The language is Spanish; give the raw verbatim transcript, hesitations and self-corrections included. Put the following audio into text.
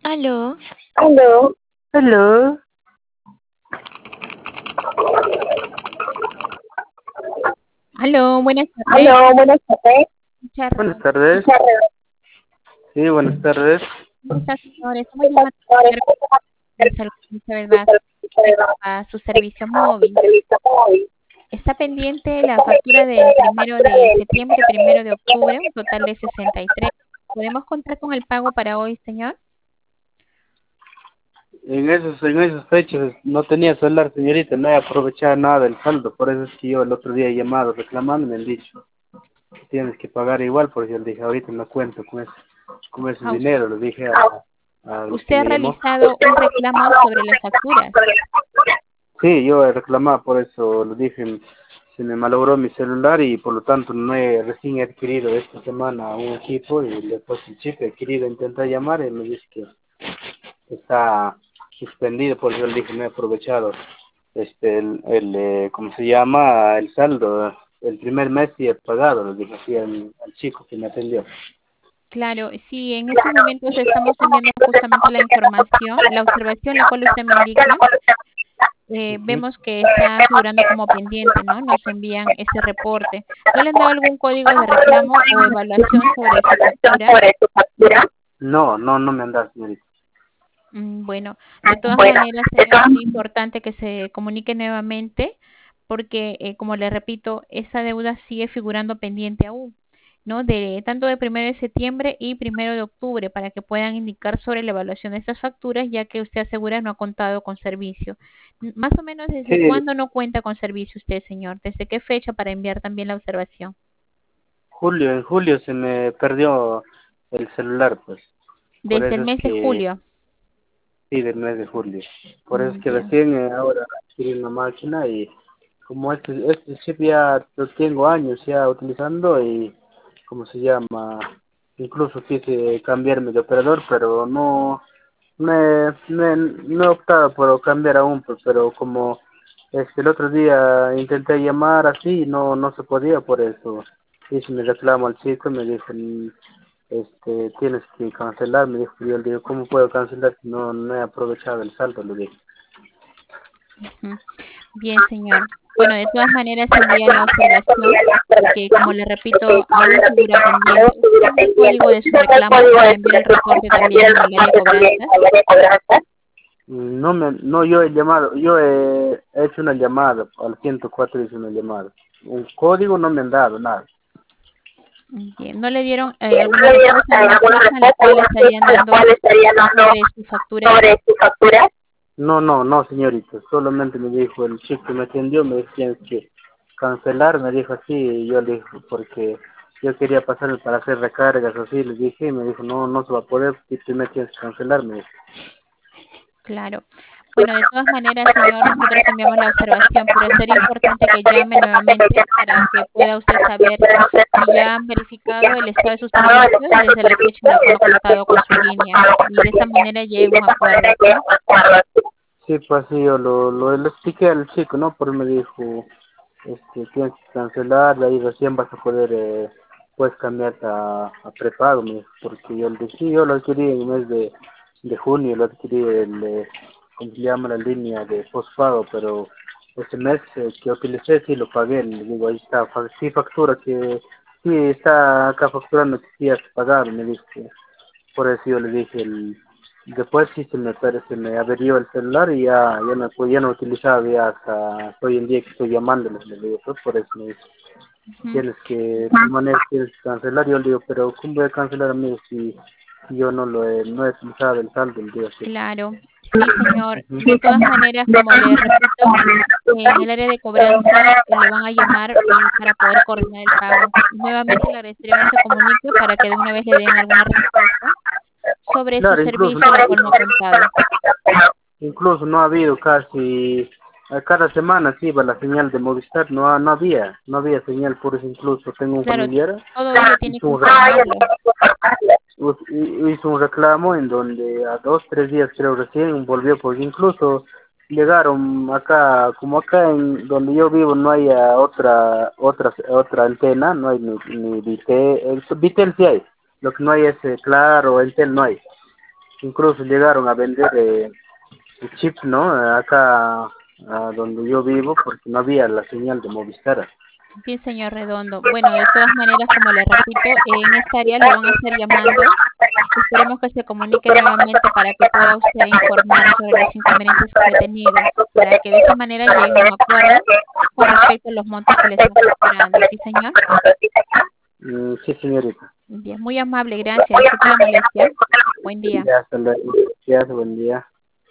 Aló, Aló. Aló. aló, buenas tardes. Aló, buenas tardes. Muchas Buenas tardes. Sí, buenas tardes. ¿Cómo está, señor? Estamos llamando de salud, ¿verdad? A su servicio móvil. Está pendiente la factura del primero de septiembre, primero de octubre, un total de sesenta y tres. ¿Podemos contar con el pago para hoy, señor? En esos, en esas fechas no tenía celular, señorita, no he aprovechado nada del saldo, por eso es que yo el otro día he llamado reclamando y me han dicho, tienes que pagar igual, porque yo le dije, ahorita no cuento con ese, con ese Ah, us- dinero, le dije a, al que ¿Usted ha me llamó. realizado un reclamo sobre las facturas? Sí, yo he reclamado, por eso lo dije, se me malogró mi celular y por lo tanto no he recién he adquirido esta semana un equipo y después el chip he querido intentar llamar y me dice que está suspendido, por eso le dije no he aprovechado este el, el eh, ¿cómo se llama? El saldo, el primer mes sí he pagado, le dije así al, al chico que me atendió. Claro, sí, en estos momentos estamos enviando justamente la información, la observación, la cual usted me indica. Eh, Ujú. vemos que está figurando como pendiente, ¿no? Nos envían ese reporte. ¿No le han dado algún código de reclamo o evaluación sobre su factura? No, no, no me han dado, señorita. Mm, Bueno, de todas maneras, señor, es importante que se comunique nuevamente porque, eh, como le repito, esa deuda sigue figurando pendiente aún, ¿no? De tanto de primero de septiembre y primero de octubre para que puedan indicar sobre la evaluación de estas facturas, ya que usted asegura no ha contado con servicio. M- Más o menos, ¿desde Sí, cuándo no cuenta con servicio usted, señor? ¿Desde qué fecha para enviar también la observación? julio, en julio se me perdió el celular, pues. Por Desde el eso es mes de que, julio. sí, del mes de julio. Por eso es Mm, que Ya. recién eh, ahora adquirí una máquina y como este, este chip ya lo tengo años ya utilizando y, ¿cómo se llama? Incluso quise cambiarme de operador, pero no, no he, no he, no he optado por cambiar aún, pues, pero como este, el otro día intenté llamar así, no, no se podía por eso. Hice mi reclamo al chico y me dijo, "Mm, este, tienes que cancelar", me dijo, y yo le digo, ¿cómo puedo cancelar si no, no he aprovechado el saldo? Le dije. Ujú. Bien, señor. Bueno, de todas maneras envía la observación porque, como le repito, aún figura pendiente. ¿Usted tendrá el código de su reclamo para enviar el reporte también en el área de cobranzas? No, me, no, yo he llamado, yo he hecho una llamada, al ciento cuatro hice una llamada. Un código no me han dado, nada. Bien. ¿No le dieron eh, alguna respuesta, alguna fecha en la cual estarían dando sobre su factura? No, no, no, señorita, solamente me dijo el chico que me atendió, me dijo tienes que cancelar, me dijo así, y yo le dije, porque yo quería pasarme para hacer recargas así, le dije, y me dijo, no, no se va a poder, y tú me tienes que cancelar, me dijo. Claro. Bueno, de todas maneras, señor, nosotros enviamos la observación, pero sería importante que llame nuevamente para que pueda usted saber si ya han verificado el estado de sus servicios desde la fecha en la que no ha contado con su línea. Y de esa manera llegue a un acuerdo, ¿sí? Sí, pues sí, yo lo, lo, le expliqué al chico, ¿no? Porque me dijo, este, tienes que cancelar, de ahí recién vas a poder, eh, puedes cambiarte a, a prepago, me dijo, porque yo le dije, sí, yo lo adquirí en el mes de, de junio, lo adquirí el, eh, ¿cómo se llama? La línea de postpago, pero ese mes eh, que utilicé sí lo pagué, le digo, ahí está, fa- sí factura que, sí está acá facturando que sí has pagado, me dijo, por eso yo le dije, el, después sí se me, pero se me averió el celular y ya, ya no, pues ya no utilizaba ya hasta hoy en día que estoy llamándoles, le digo, pues por eso me dice, Ujú. tienes que, de todas maneras tienes que cancelar, yo le digo, pero ¿cómo voy a cancelar a mí si, si yo no lo he, no he utilizado el saldo el día así? Claro. Sí, señor. De todas maneras, como le repito, en el área de cobranza eh, le van a llamar eh, para poder coordinar el pago. Nuevamente le agradecería que se comunique para que de una vez le den alguna respuesta sobre su Claro, incluso, servicio, la cual no ha contado. incluso no ha habido casi, a cada semana sí iba la señal de Movistar, no, ha- no había, no había señal, por eso incluso tengo un Claro, familiar, todo ello tiene hizo que un, re- informarlo. hi- hizo un reclamo en donde a dos, tres días creo recién volvió, porque incluso llegaron acá, como acá en donde yo vivo no hay ah, otra, otra, otra antena, no hay ni, ni Vitel, el Vitel sí hay, lo que no hay es eh, Claro, Entel no hay. incluso llegaron a vender eh, el chip, ¿no? Acá a donde yo vivo, porque no había la señal de Movistar. Bien, señor Redondo. Bueno, de todas maneras, como le repito, en esta área lo van a estar llamando. Esperemos que se comunique nuevamente para que pueda usted informar sobre los inconvenientes que ha tenido, para que de esa manera lleguen a un acuerdo con respecto a los montos que le están facturando. ¿Sí, señor? Mm, sí, señorita. Bien, muy amable, gracias. Disculpe la molestia. Buen día. Ya, hasta luego. Ya, buen día.